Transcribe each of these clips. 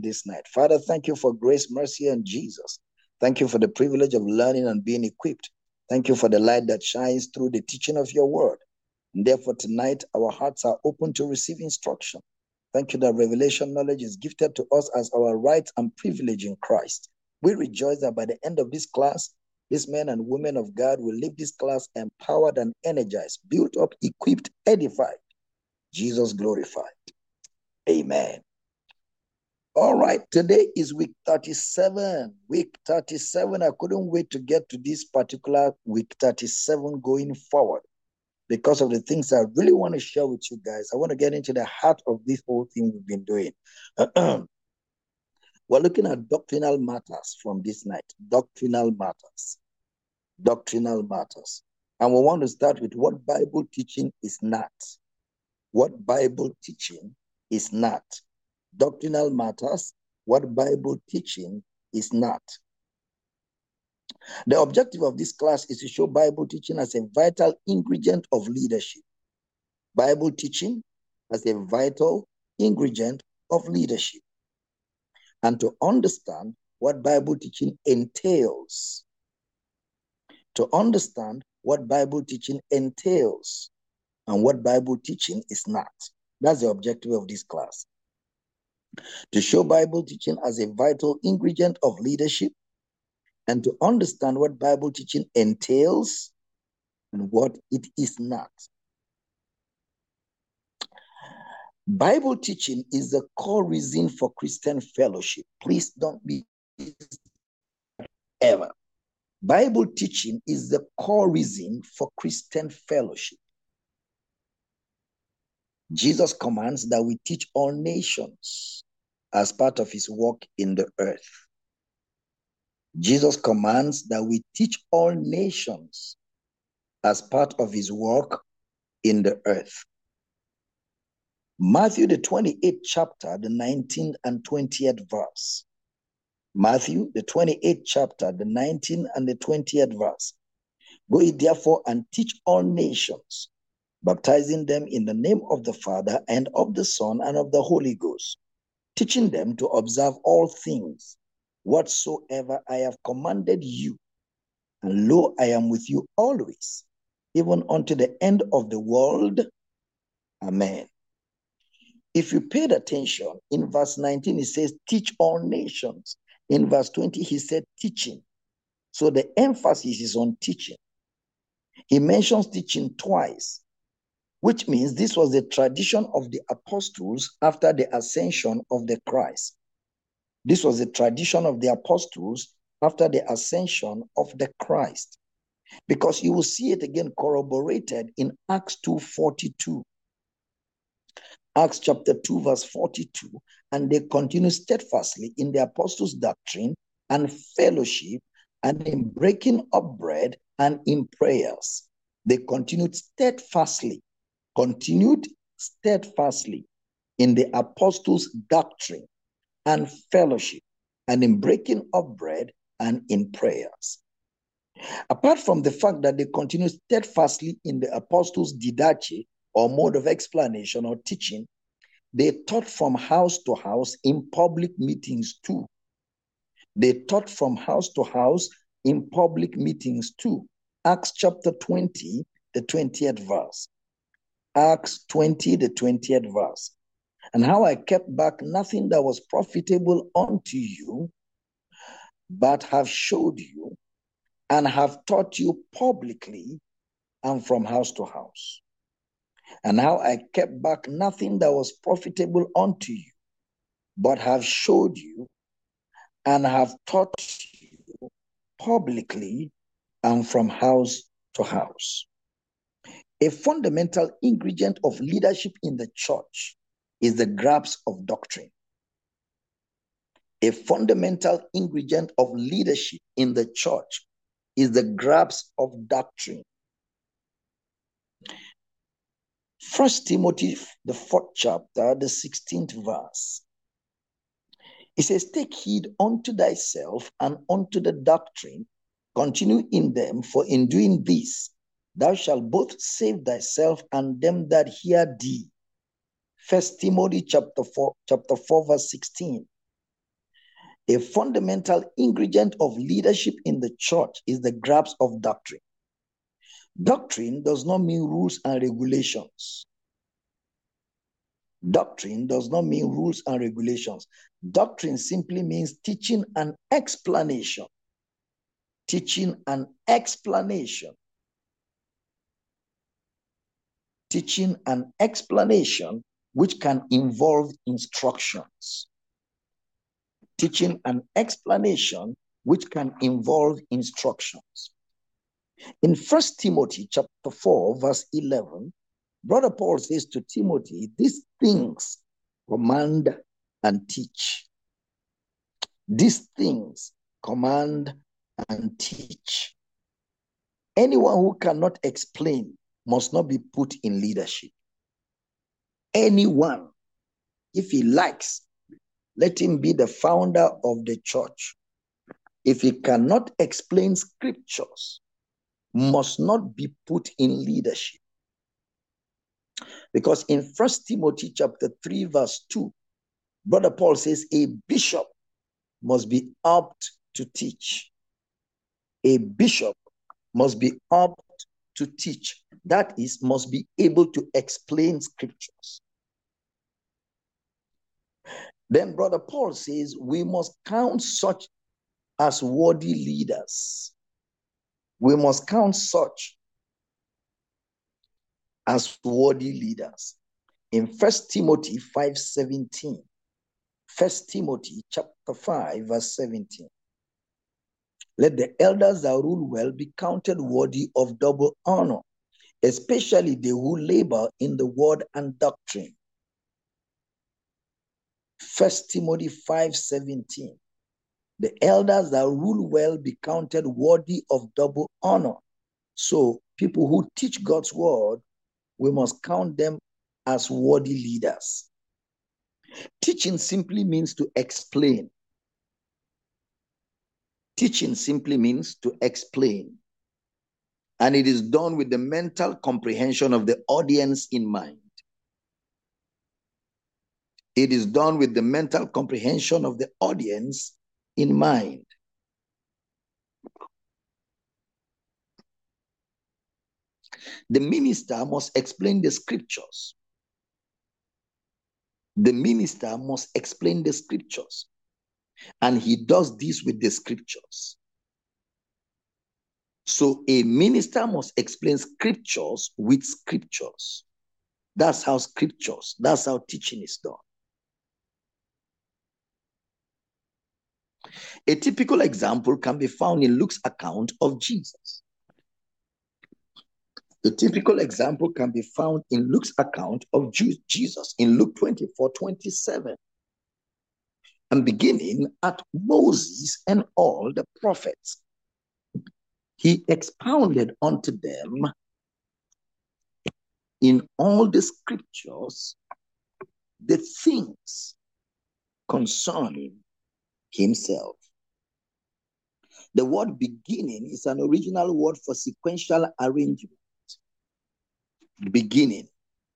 this night. Father, thank you for grace, mercy, and Jesus. Thank you for the privilege of learning and being equipped. Thank you for the light that shines through the teaching of your word. And therefore, tonight, our hearts are open to receive instruction. Thank you that revelation knowledge is gifted to us as our right and privilege in Christ. We rejoice that by the end of this class, these men and women of God will leave this class empowered and energized, built up, equipped, edified. Jesus glorified. Amen. All right, today is week 37. Week 37, I couldn't wait to get to this particular week 37 going forward because of the things I really want to share with you guys. I want to get into the heart of this whole thing we've been doing. We're looking at doctrinal matters from this night. Doctrinal matters. Doctrinal matters. And we want to start with what Bible teaching is not. What Bible teaching is not. Doctrinal matters, what Bible teaching is not. The objective of this class is to show Bible teaching as a vital ingredient of leadership. Bible teaching as a vital ingredient of leadership. And to understand what Bible teaching entails. To understand what Bible teaching entails and what Bible teaching is not. That's the objective of this class. To show Bible teaching as a vital ingredient of leadership and to understand what Bible teaching entails and what it is not. Bible teaching is the core reason for Christian fellowship. Please don't be ever. Bible teaching is the core reason for Christian fellowship. Jesus commands that we teach all nations as part of his work in the earth. Jesus commands that we teach all nations as part of his work in the earth. Matthew, the 28th chapter, the 19th and 20th verse. Matthew, the 28th chapter, the 19th and the 20th verse. Go ye therefore and teach all nations, baptizing them in the name of the Father and of the Son and of the Holy Ghost, teaching them to observe all things whatsoever I have commanded you. And lo, I am with you always, even unto the end of the world. Amen. If you paid attention, in verse 19, it says, teach all nations. In verse 20, he said teaching. So the emphasis is on teaching. He mentions teaching twice, which means this was the tradition of the apostles after the ascension of the Christ. This was the tradition of the apostles after the ascension of the Christ. Because you will see it again corroborated in Acts 2:42. Acts chapter 2 verse 42. And they continue steadfastly in the apostles' doctrine and fellowship and in breaking of bread and in prayers. They continued steadfastly in the apostles' doctrine and fellowship and in breaking of bread and in prayers. Apart from the fact that they continue steadfastly in the apostles' didache or mode of explanation or teaching, they taught from house to house in public meetings too. They taught from house to house in public meetings too. Acts chapter 20, the 20th verse. Acts 20, the 20th verse. And how I kept back nothing that was profitable unto you, but have showed you and have taught you publicly and from house to house. And how I kept back nothing that was profitable unto you, but have showed you and have taught you publicly and from house to house. A fundamental ingredient of leadership in the church is the grasp of doctrine. A fundamental ingredient of leadership in the church is the grasp of doctrine. 1 Timothy, the 4th chapter, the 16th verse. It says, take heed unto thyself and unto the doctrine, continue in them, for in doing this, thou shalt both save thyself and them that hear thee. 1 Timothy chapter 4, verse 16. A fundamental ingredient of leadership in the church is the grasp of doctrine. Doctrine does not mean rules and regulations. Doctrine does not mean rules and regulations. Doctrine simply means teaching and explanation. Teaching and explanation. Teaching and explanation which can involve instructions. Teaching and explanation which can involve instructions. In 1 Timothy chapter 4, verse 11, Brother Paul says to Timothy, these things command and teach. These things command and teach. Anyone who cannot explain must not be put in leadership. Anyone, if he likes, let him be the founder of the church. If he cannot explain scriptures, must not be put in leadership. Because in 1 Timothy chapter 3, verse 2, Brother Paul says a bishop must be apt to teach. A bishop must be apt to teach. That is, must be able to explain scriptures. Then Brother Paul says we must count such as worthy leaders. We must count such as worthy leaders. In 1 Timothy 5:17, 1 Timothy chapter 5, verse 17. Let the elders that rule well be counted worthy of double honor, especially they who labor in the word and doctrine. 1 Timothy 5:17. The elders that rule well be counted worthy of double honor. So people who teach God's word, we must count them as worthy leaders. Teaching simply means to explain. Teaching simply means to explain. And it is done with the mental comprehension of the audience in mind. It is done with the mental comprehension of the audience in mind. The minister must explain the scriptures. The minister must explain the scriptures. And he does this with the scriptures. So a minister must explain scriptures with scriptures. That's how teaching is done. A typical example can be found in Luke's account of Jesus. The typical example can be found in Luke's account of Jesus in Luke 24:27. And beginning at Moses and all the prophets, he expounded unto them in all the scriptures the things concerning himself. The word beginning is an original word for sequential arrangement. Beginning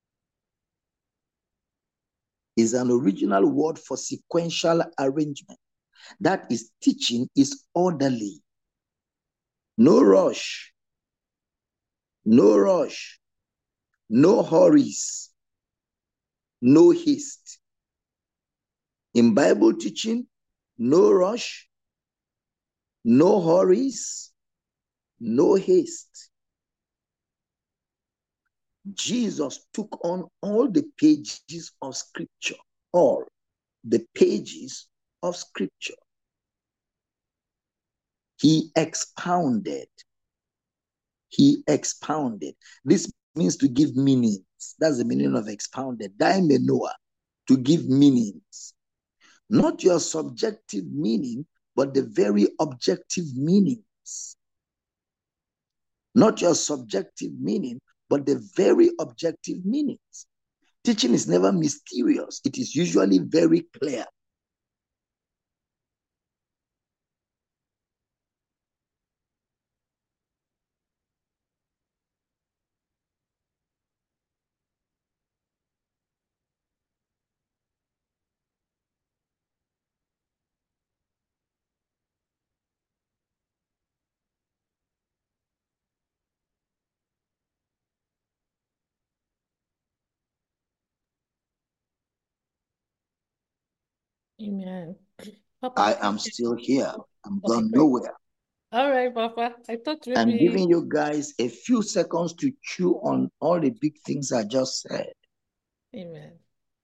is an original word for sequential arrangement. That is, teaching is orderly. No rush. No rush. No hurries. No haste. In Bible teaching, no rush, no hurries, no haste. Jesus took on all the pages of scripture, all the pages of scripture. He expounded. He expounded. This means to give meanings. That's the meaning of expounded. Daimenoa, to give meanings. Not your subjective meaning, but the very objective meanings. Not your subjective meaning, but the very objective meanings. Teaching is never mysterious. It is usually very clear. Amen. Papa, I am still here. I'm okay, gone great. nowhere. All right, Papa. I thought I'm maybe. giving you guys a few seconds to chew on all the big things I just said. Amen.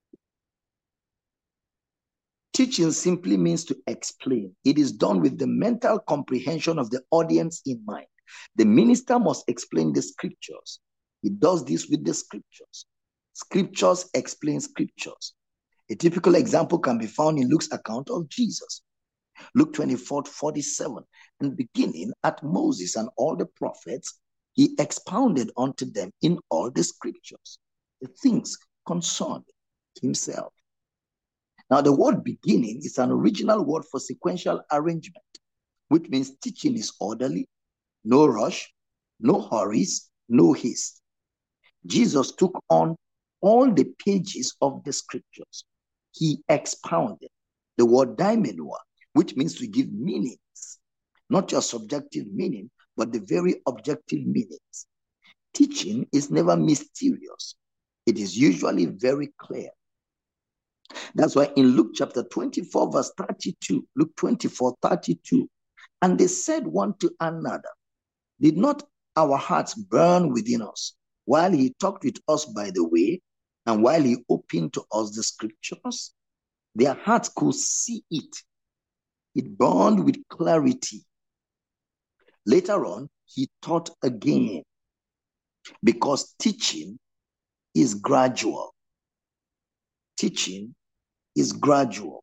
Teaching simply means to explain. It is done with the mental comprehension of the audience in mind. The minister must explain the scriptures. He does this with the scriptures. Scriptures explain scriptures. A typical example can be found in Luke's account of Jesus. Luke 24:47. And beginning at Moses and all the prophets, he expounded unto them in all the scriptures the things concerning himself. Now, the word beginning is an original word for sequential arrangement, which means teaching is orderly, no rush, no hurries, no haste. Jesus took on all the pages of the scriptures. He expounded the word dimenua, which means to give meanings, not just subjective meaning, but the very objective meanings. Teaching is never mysterious. It is usually very clear. That's why in Luke chapter 24, verse 32, Luke 24:32, and they said one to another, did not our hearts burn within us while he talked with us by the way and while he opened to us the scriptures? Their hearts could see it. It burned with clarity. Later on, he taught again because teaching is gradual. Teaching is gradual.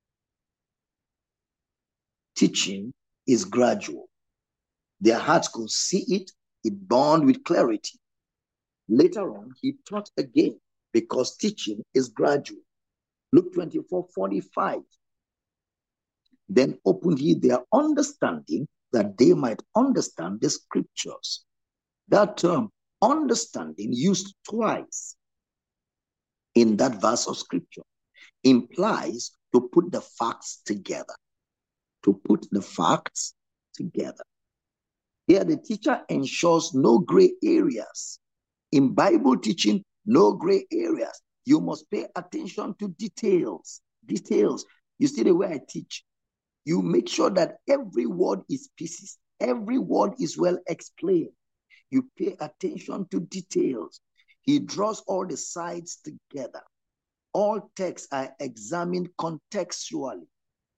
Teaching is gradual. Their hearts could see it. It burned with clarity. Later on, he taught again because teaching is gradual. Luke 24:45. Then opened he their understanding that they might understand the scriptures. That term, understanding, used twice in that verse of scripture, implies to put the facts together. To put the facts together. Here, the teacher ensures no gray areas. In Bible teaching, no gray areas. You must pay attention to details. Details. You see the way I teach. You make sure that every word is pieces. Every word is well explained. You pay attention to details. He draws all the sides together. All texts are examined contextually.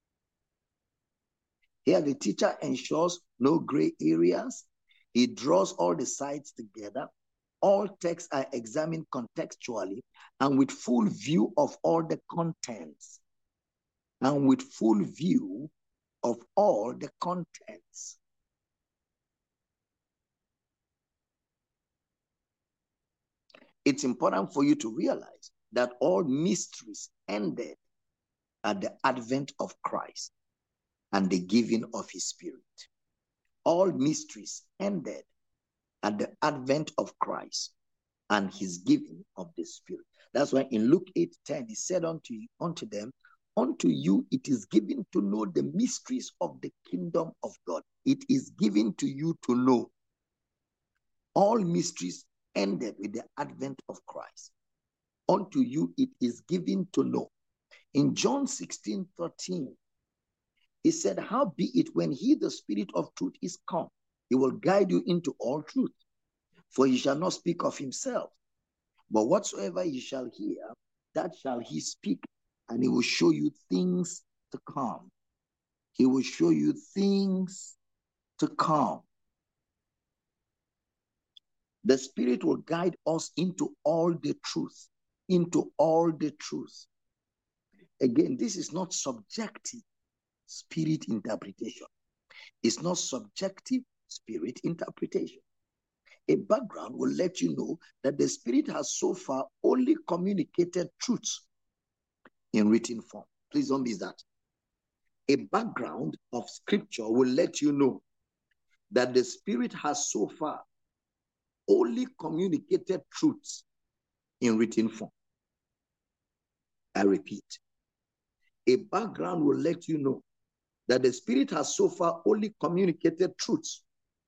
Here, the teacher ensures no gray areas. He draws all the sides together. All texts are examined contextually and with full view of all the contents. And with full view of all the contents. It's important for you to realize that all mysteries ended at the advent of Christ and the giving of his Spirit. All mysteries ended at the advent of Christ and his giving of the Spirit. That's why in Luke 8:10, he said unto them, unto you it is given to know the mysteries of the kingdom of God. It is given to you to know. All mysteries ended with the advent of Christ. Unto you it is given to know. In John 16:13, he said, howbeit when he, the Spirit of truth, is come, he will guide you into all truth. For he shall not speak of himself, but whatsoever he shall hear, that shall he speak, and he will show you things to come. He will show you things to come. The Spirit will guide us into all the truth, into all the truth. Again, this is not subjective spirit interpretation. It's not subjective spirit interpretation. A background will let you know that the Spirit has so far only communicated truths in written form. Please don't miss that. A background of scripture will let you know that the Spirit has so far only communicated truths in written form. I repeat, a background will let you know that the Spirit has so far only communicated truths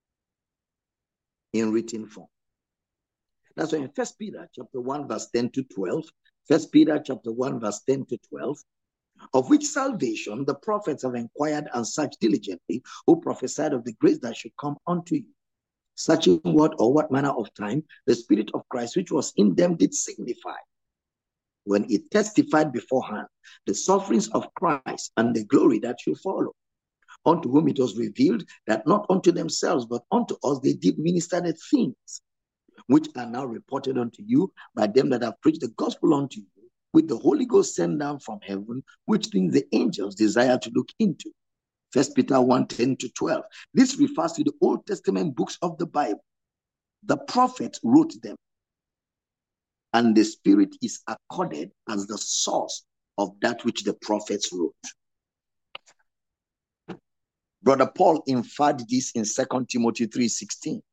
in written form. That's why in 1 Peter chapter 1 verse 10 to 12, 1 Peter chapter 1 verse 10 to 12, of which salvation the prophets have inquired and searched diligently, who prophesied of the grace that should come unto you. Searching what or what manner of time the Spirit of Christ which was in them did signify, when it testified beforehand the sufferings of Christ and the glory that should follow, unto whom it was revealed that not unto themselves but unto us they did minister the things which are now reported unto you by them that have preached the gospel unto you, with the Holy Ghost sent down from heaven, which things the angels desire to look into. 1 Peter 1:10-12. This refers to the Old Testament books of the Bible. The prophets wrote them, and the Spirit is accorded as the source of that which the prophets wrote. Brother Paul inferred this in 2 Timothy 3:16.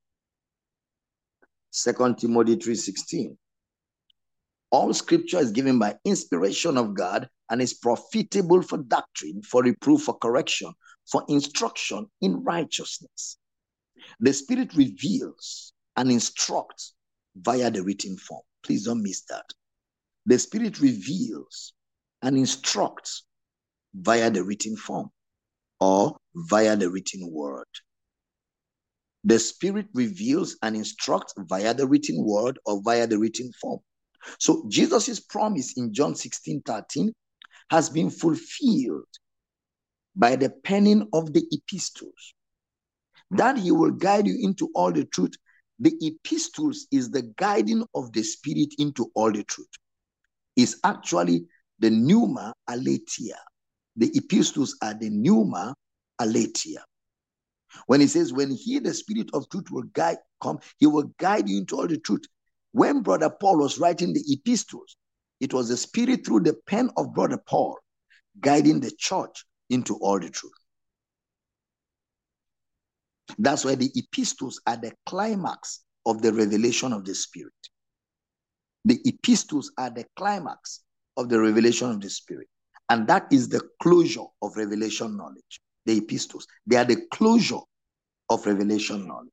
2 Timothy 3:16. All scripture is given by inspiration of God and is profitable for doctrine, for reproof, for correction, for instruction in righteousness. The Spirit reveals and instructs via the written form. Please don't miss that. The Spirit reveals and instructs via the written form or via the written word. The Spirit reveals and instructs via the written word or via the written form. So Jesus' promise in John 16:13 has been fulfilled by the penning of the epistles, that he will guide you into all the truth. The epistles is the guiding of the Spirit into all the truth. It's actually the pneuma aletheia. The epistles are the pneuma aletheia. When he says, when he, the Spirit of truth, will come, he will guide you into all the truth. When Brother Paul was writing the epistles, it was the Spirit through the pen of Brother Paul guiding the church into all the truth. That's why the epistles are the climax of the revelation of the Spirit. The epistles are the climax of the revelation of the Spirit. And that is the closure of revelation knowledge. The epistles, they are the closure of revelation knowledge.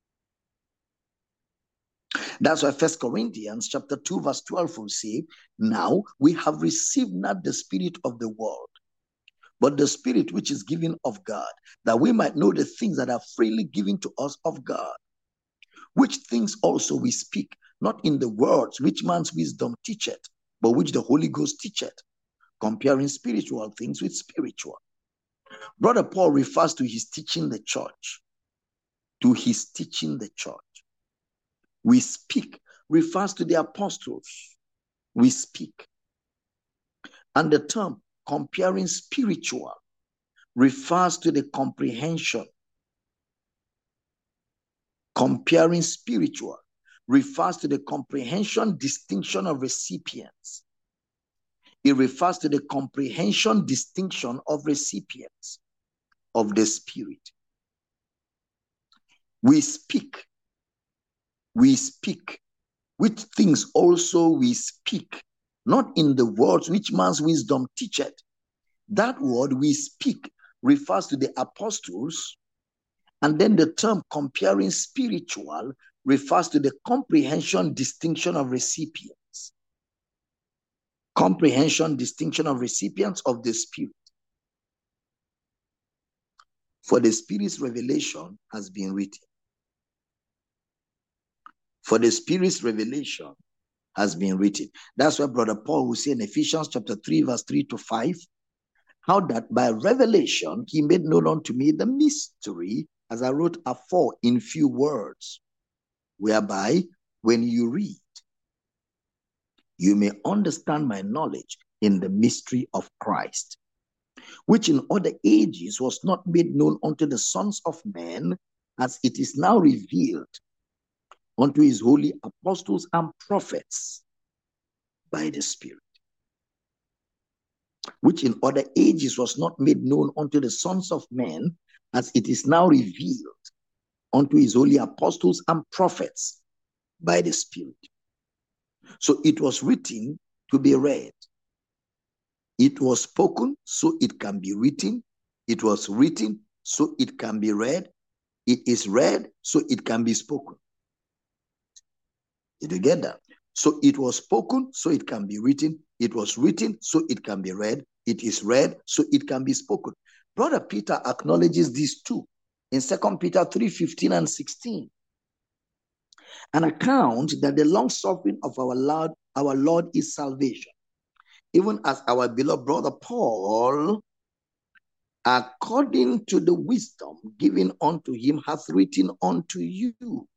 That's why 1 Corinthians chapter 2 verse 12 will say, now we have received not the spirit of the world, but the Spirit which is given of God, that we might know the things that are freely given to us of God, which things also we speak, not in the words which man's wisdom teacheth, but which the Holy Ghost teacheth, comparing spiritual things with spiritual. Brother Paul refers to his teaching the church. To his teaching the church. We speak refers to the apostles. We speak. And the term comparing spiritual refers to the comprehension. Comparing spiritual refers to the comprehension, distinction of recipients. It refers to the comprehension, distinction of recipients of the Spirit. We speak. We speak. Which things also we speak, not in the words which man's wisdom teacheth. That word we speak refers to the apostles, and then the term comparing spiritual refers to the comprehension, distinction of recipients. Comprehension, distinction of recipients of the Spirit. For the Spirit's revelation has been written. For the Spirit's revelation has been written. That's why Brother Paul will say in Ephesians chapter 3, verse 3-5, how that by revelation he made known unto me the mystery, as I wrote afore in few words, whereby when you read, you may understand my knowledge in the mystery of Christ, which in other ages was not made known unto the sons of men, as it is now revealed unto his holy apostles and prophets by the Spirit. Which in other ages was not made known unto the sons of men, as it is now revealed unto his holy apostles and prophets by the Spirit. So it was written to be read. It was spoken so it can be written. It was written so it can be read. It is read so it can be spoken. Did you get that? So it was spoken so it can be written. It was written so it can be read. It is read, so it can be spoken. Brother Peter acknowledges these too in 2 Peter 3:15 and 16. An account that the long suffering of our Lord is salvation, even as our beloved brother Paul, according to the wisdom given unto him, hath written unto you,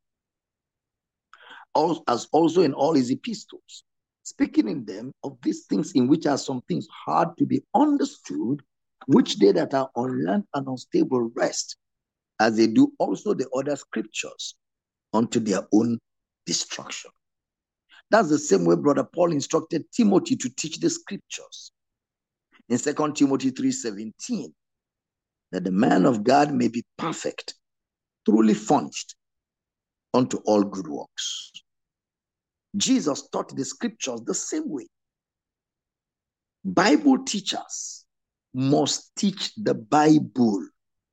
as also in all his epistles, speaking in them of these things, in which are some things hard to be understood, which they that are unlearned and unstable rest, as they do also the other scriptures, unto their own destruction. That's the same way Brother Paul instructed Timothy to teach the scriptures in 2 Timothy 3:17, that the man of God may be perfect, truly furnished unto all good works. Jesus taught the scriptures the same way. Bible teachers must teach the Bible.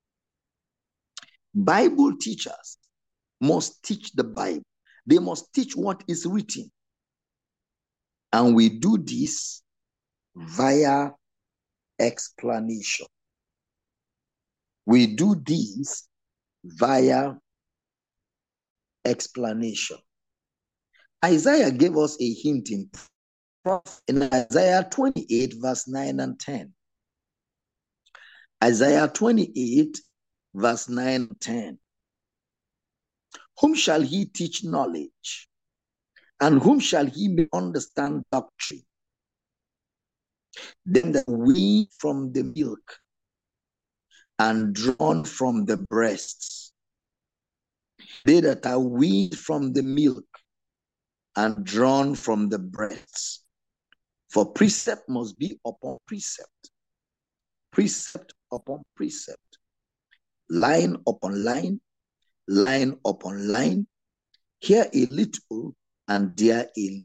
Bible teachers must teach the Bible. They must teach what is written. And we do this via explanation. We do this via explanation. Isaiah gave us a hint in Isaiah 28, verse 9 and 10. Isaiah 28, verse 9 and 10. Whom shall he teach knowledge? And whom shall he make understand doctrine? Them that wean from the milk and drawn from the breasts. They that are weaned from the milk and drawn from the breasts. For precept must be upon precept, precept upon precept, line upon line, line upon line, here a little and there a little.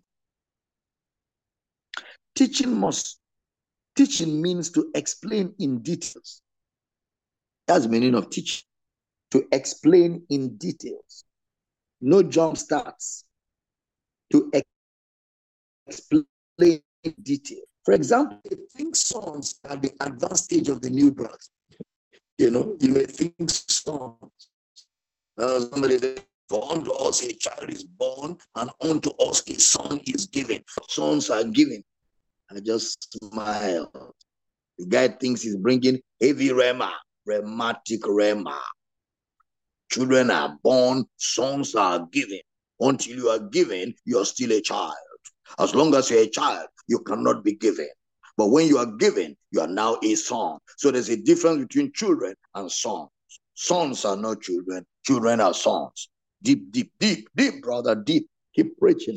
Teaching means to explain in details. That's the meaning of teaching, to explain in details. No jump starts. To explain in detail. For example, I think sons are the advanced stage of the new birth. You may think sons. Somebody said, for unto us a child is born, and unto us a son is given. Sons are given. I just smile. The guy thinks he's bringing heavy rhematic rhema. Children are born, sons are given. Until you are given, you are still a child. As long as you're a child, you cannot be given. But when you are given, you are now a son. So there's a difference between children and sons. Sons are not children. Children are sons. Deep, deep, deep, deep, brother, deep. Keep preaching.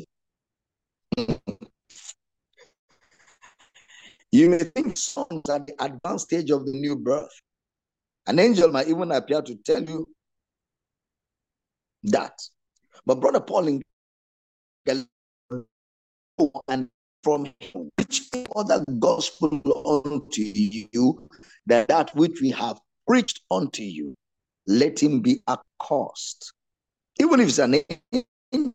You may think sons are the advanced stage of the new birth. An angel might even appear to tell you that. But Brother Paul in and from him preach other gospel unto you, that which we have preached unto you, let him be accursed. Even if it's an angel,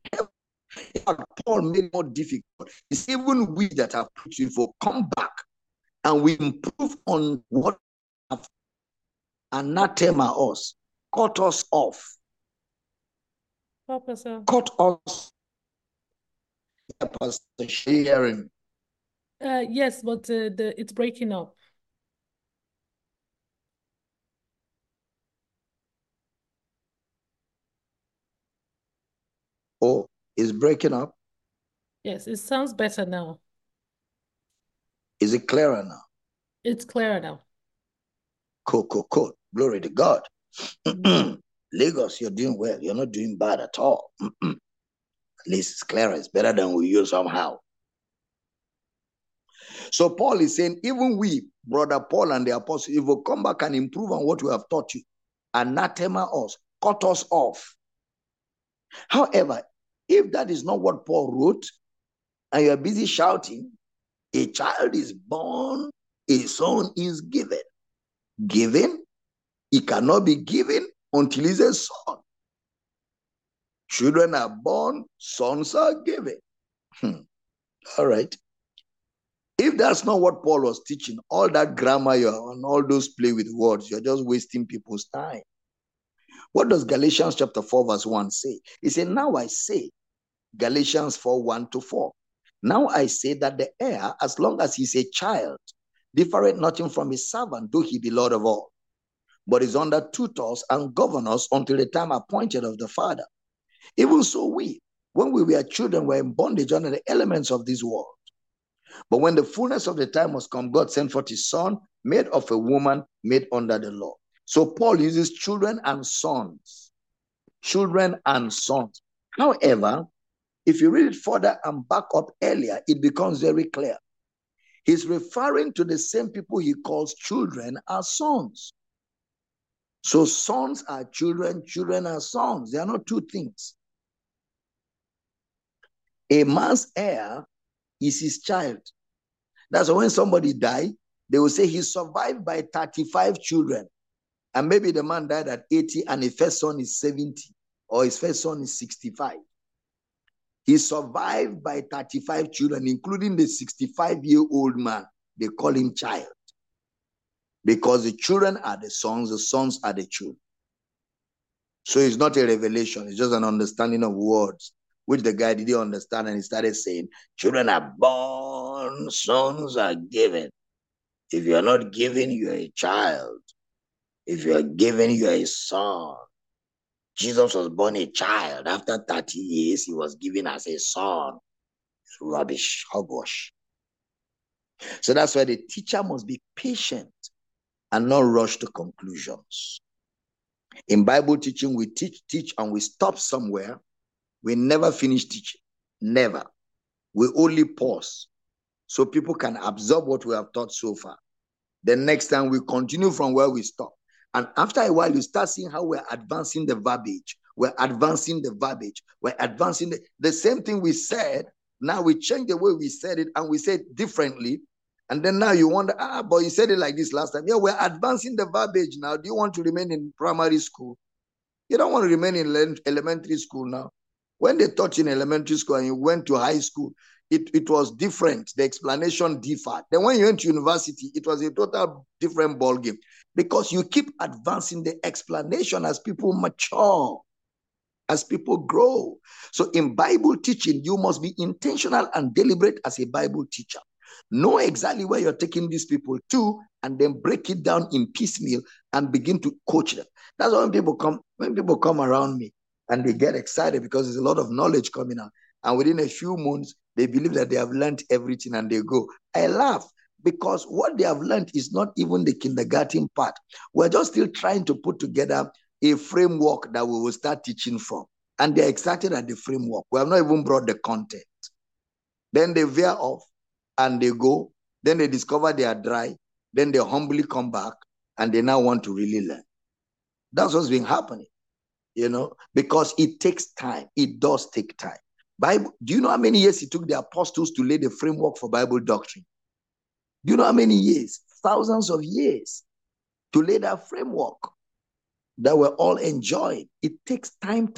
Paul made it more difficult. It's even we that have preached before come back and we improve on what have anathema us, cut us off. Papa, sir. Cut us. Pastor sharing. Yes, but it's breaking up. Oh, it's breaking up. Yes, it sounds better now. Is it clearer now? It's clearer now. Cool. Glory to God. Lagos, you're doing well. You're not doing bad at all. At least it's clearer. It's better than we use somehow. So Paul is saying, even we, Brother Paul and the apostle, if we come back and improve on what we have taught you, anathema us, cut us off. However, if that is not what Paul wrote, and you're busy shouting, a child is born, a son is given. Given, he cannot be given until he's a son. Children are born, sons are given. All right. If If that's not what Paul was teaching, all that grammar and all those play with words, you're just wasting people's time. What does Galatians chapter 4 verse 1 say? He said, now I say, Galatians 4, 1-4. Now I say that the heir, as long as he's a child, differeth nothing from his servant, though he be Lord of all, but is under tutors and governors until the time appointed of the Father. Even so we, when we were children, were in bondage under the elements of this world. But when the fullness of the time was come, God sent forth his son, made of a woman, made under the law. So Paul uses children and sons. Children and sons. However, if you read it further and back up earlier, it becomes very clear. He's referring to the same people he calls children as sons. So sons are children, children are sons. They are not two things. A man's heir is his child. That's why when somebody died, they will say he's survived by 35 children. And maybe the man died at 80 and his first son is 70 or his first son is 65. He survived by 35 children, including the 65-year-old man. They call him child. Because the children are the sons are the children. So it's not a revelation, it's just an understanding of words, which the guy didn't understand, and he started saying, children are born, sons are given. If you're not given, you're a child. If you're given, you're a son. Jesus was born a child. After 30 years, he was given as a son. It's rubbish, hogwash. So that's why the teacher must be patient and not rush to conclusions. In Bible teaching, we teach, and we stop somewhere. We never finish teaching. Never. We only pause so people can absorb what we have taught so far. The next time we continue from where we stop. And after a while, you start seeing how we're advancing the verbiage. We're advancing the verbiage. We're advancing the same thing we said. Now we change the way we said it, and we say it differently. And then now you wonder, but you said it like this last time. Yeah, we're advancing the verbiage now. Do you want to remain in primary school? You don't want to remain in elementary school now. When they taught you in elementary school and you went to high school, it was different. The explanation differed. Then when you went to university, it was a total different ballgame, because you keep advancing the explanation as people mature, as people grow. So in Bible teaching, you must be intentional and deliberate as a Bible teacher. Know exactly where you're taking these people to, and then break it down in piecemeal and begin to coach them. That's why when people come around me and they get excited because there's a lot of knowledge coming out, and within a few months, they believe that they have learned everything and they go. I laugh, because what they have learned is not even the kindergarten part. We're just still trying to put together a framework that we will start teaching from. And they're excited at the framework. We have not even brought the content. Then they veer off and they go. Then they discover they are dry. Then they humbly come back and they now want to really learn. That's what's been happening, because it takes time. It does take time. Bible, do you know how many years it took the apostles to lay the framework for Bible doctrine? Do you know how many years? Thousands of years to lay that framework that we're all enjoying. It takes time.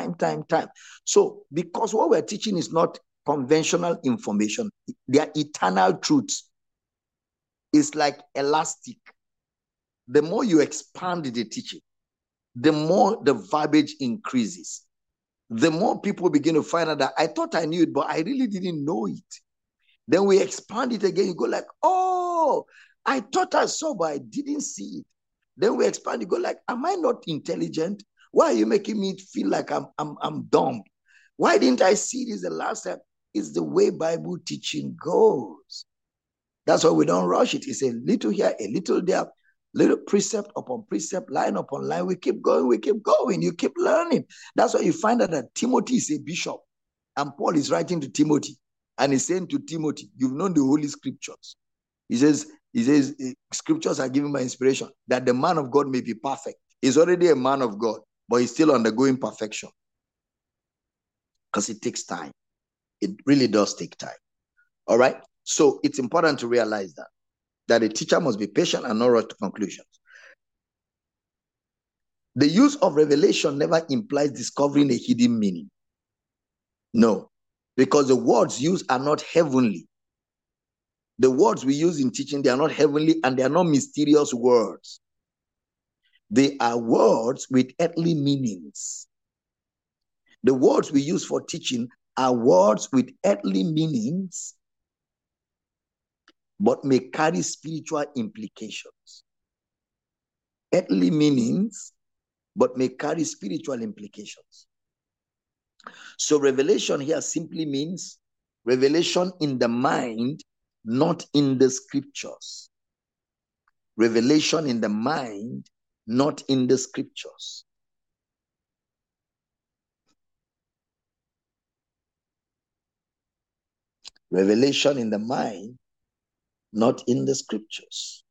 So, because what we're teaching is not conventional information, they are eternal truths. It's like elastic. The more you expand the teaching, the more the verbiage increases. The more people begin to find out that I thought I knew it, but I really didn't know it. Then we expand it again. You go like, oh, I thought I saw, but I didn't see it. Then we expand. You go like, am I not intelligent? Why are you making me feel like I'm dumb? Why didn't I see this the last time? It's the way Bible teaching goes. That's why we don't rush it. It's a little here, a little there, little precept upon precept, line upon line. We keep going. You keep learning. That's why you find out that Timothy is a bishop, and Paul is writing to Timothy. And he's saying to Timothy, you've known the Holy Scriptures. He says, scriptures are given by inspiration, that the man of God may be perfect. He's already a man of God, but he's still undergoing perfection. Because it takes time. It really does take time. All right? So it's important to realize that a teacher must be patient and not rush to conclusions. The use of revelation never implies discovering a hidden meaning. No. Because the words used are not heavenly. The words we use in teaching, they are not heavenly and they are not mysterious words. They are words with earthly meanings. The words we use for teaching are words with earthly meanings, but may carry spiritual implications. Earthly meanings, but may carry spiritual implications. So revelation here simply means revelation in the mind, not in the scriptures. Revelation in the mind, not in the scriptures. Revelation in the mind, not in the scriptures.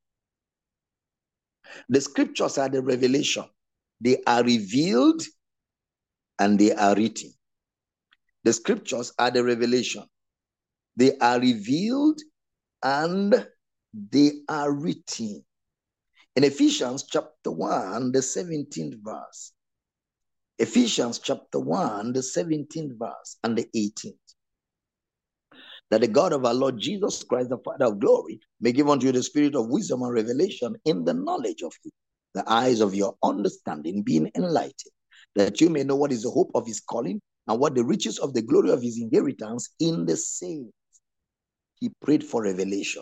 The scriptures are the revelation. They are revealed and they are written. The scriptures are the revelation. They are revealed and they are written. In Ephesians chapter 1, the 17th verse. Ephesians chapter 1, the 17th verse and the 18th. That the God of our Lord Jesus Christ, the Father of glory, may give unto you the spirit of wisdom and revelation in the knowledge of him, the eyes of your understanding being enlightened, that you may know what is the hope of his calling and what the riches of the glory of his inheritance in the saints. He prayed for revelation.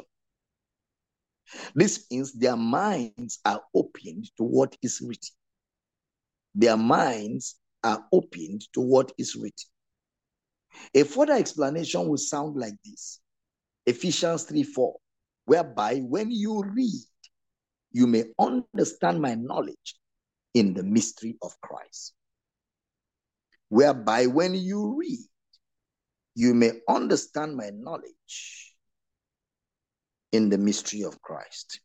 This means their minds are opened to what is written. Their minds are opened to what is written. A further explanation will sound like this. Ephesians 3:4, whereby when you read, you may understand my knowledge in the mystery of Christ. Whereby when you read, you may understand my knowledge in the mystery of Christ.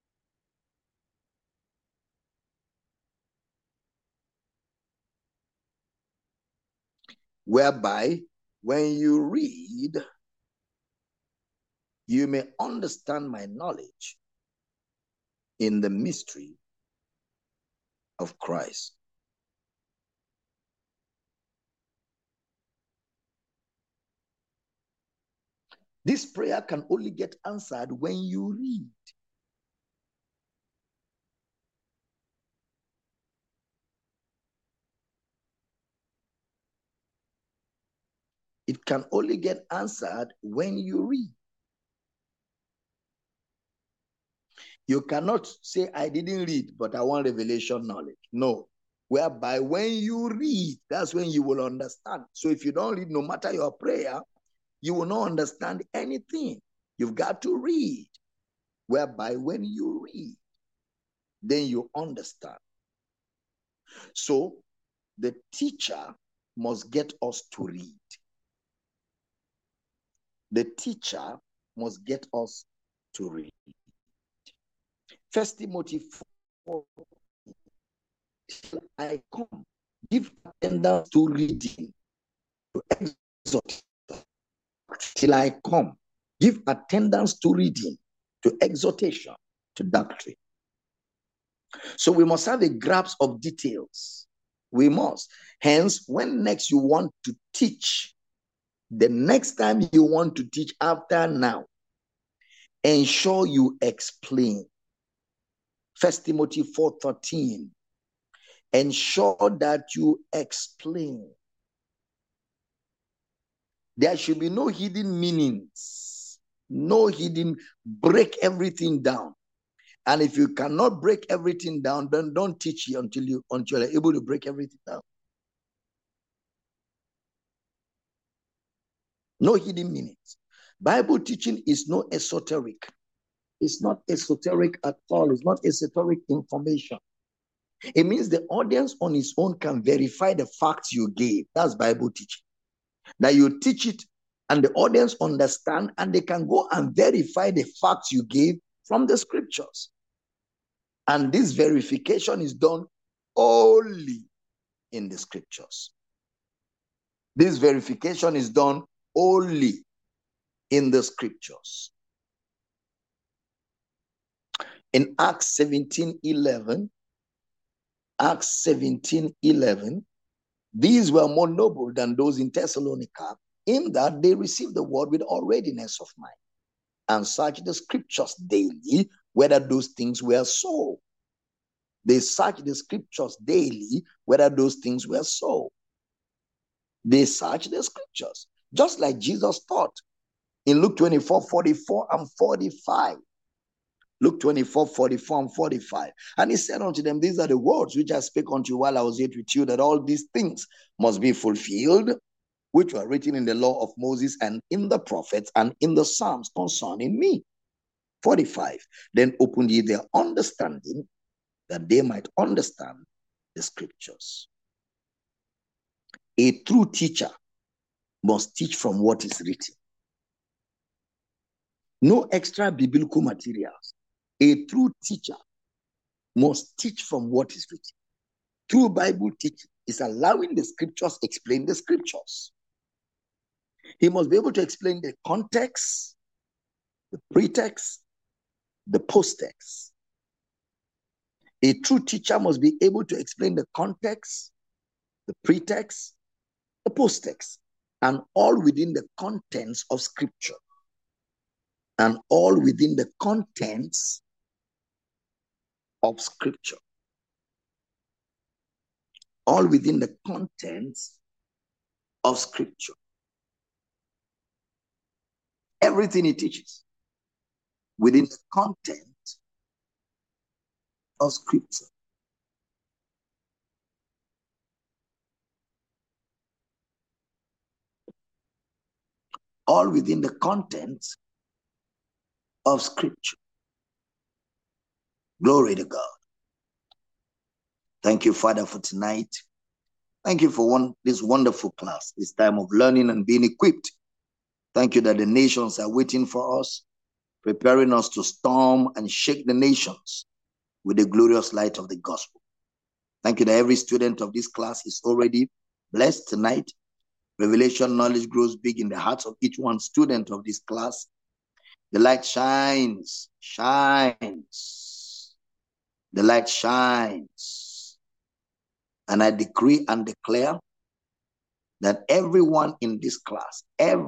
Whereby when you read, you may understand my knowledge in the mystery of Christ. This prayer can only get answered when you read. It can only get answered when you read. You cannot say, I didn't read, but I want revelation knowledge. No. Whereby when you read, that's when you will understand. So if you don't read, no matter your prayer, you will not understand anything. You've got to read. Whereby when you read, then you understand. So the teacher must get us to read. The teacher must get us to read. 1 Timothy 4, till I come, give attendance to reading, to exhort. Till I come, give attendance to reading, to exhortation, to doctrine. So we must have a grasp of details. We must. Hence, when next you want to teach, the next time you want to teach after now, ensure you explain. 1 Timothy 4:13. Ensure that you explain. There should be no hidden meanings, no hidden, break everything down. And if you cannot break everything down, then don't teach it until you're able to break everything down. No hidden meanings. Bible teaching is no esoteric. It's not esoteric at all. It's not esoteric information. It means the audience on its own can verify the facts you gave. That's Bible teaching. That you teach it and the audience understand and they can go and verify the facts you gave from the scriptures. And this verification is done only in the scriptures. This verification is done only in the scriptures. In Acts 17:11, Acts 17:11, these were more noble than those in Thessalonica, in that they received the word with all readiness of mind. and search the scriptures daily whether those things were so. They search the scriptures daily whether those things were so. They search the scriptures, just like Jesus taught in Luke 24:44 and 45. Luke 24:44 and 45. And he said unto them, these are the words which I spake unto you while I was yet with you, that all these things must be fulfilled, which were written in the law of Moses and in the prophets and in the Psalms concerning me. 45. Then opened ye their understanding, that they might understand the scriptures. A true teacher must teach from what is written. No extra biblical materials. A true teacher must teach from what is written. True Bible teaching is allowing the scriptures explain the scriptures. He must be able to explain the context, the pretext, the post-text. A true teacher must be able to explain the context, the pretext, the post-text, and all within the contents of scripture. And all within the contents of scripture. All within the contents of scripture. Everything he teaches within the content of scripture. All within the contents of scripture. Glory to God. Thank you, Father, for tonight. Thank you for this wonderful class, this time of learning and being equipped. Thank you that the nations are waiting for us, preparing us to storm and shake the nations with the glorious light of the gospel. Thank you that every student of this class is already blessed tonight. Revelation knowledge grows big in the hearts of each one student of this class. The light shines. The light shines. And I decree and declare that everyone in this class,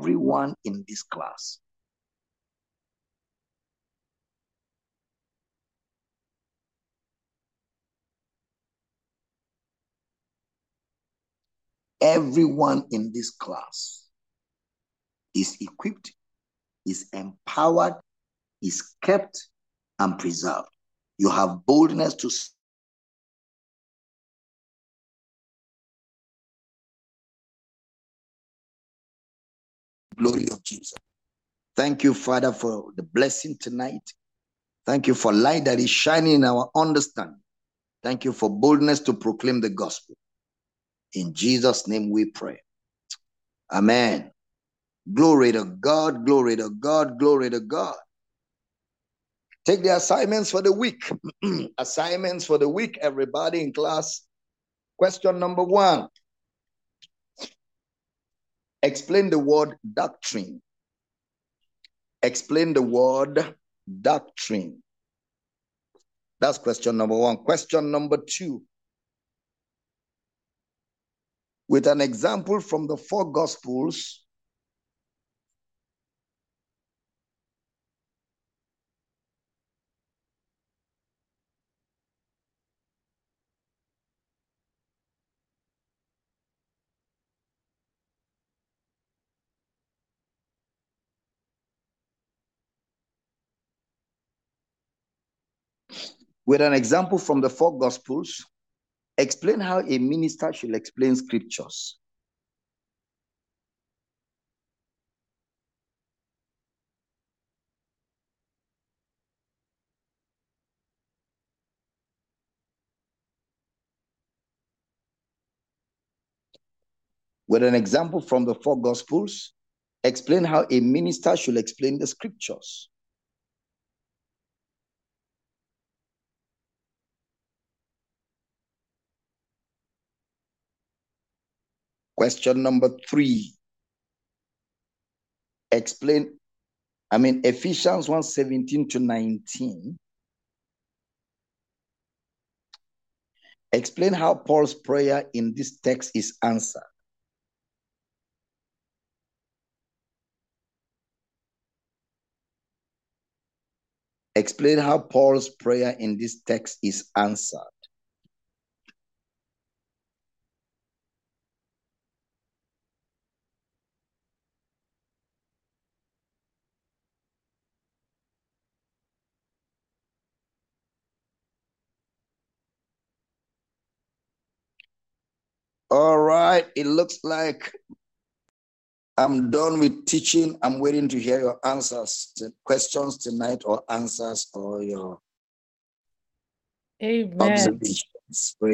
is equipped, is empowered, is kept and preserved. You have boldness to glory of Jesus. Thank you, Father, for the blessing tonight. Thank you for light that is shining in our understanding. Thank you for boldness to proclaim the gospel. In Jesus' name we pray. Amen. Glory to God, glory to God, glory to God. Take the assignments for the week. Assignments for the week, everybody in class. Question number 1. Explain the word doctrine. Explain the word doctrine. That's question number 1. Question number 2. With an example from the 4 Gospels, explain how a minister should explain scriptures. With an example from the 4 Gospels, explain how a minister should explain the scriptures. Question number 3. Ephesians 1:17 to 19. Explain how Paul's prayer in this text is answered. Explain how Paul's prayer in this text is answered. All right, it looks like I'm done with teaching. I'm waiting to hear your answers to questions tonight, or answers, or your Amen. observations.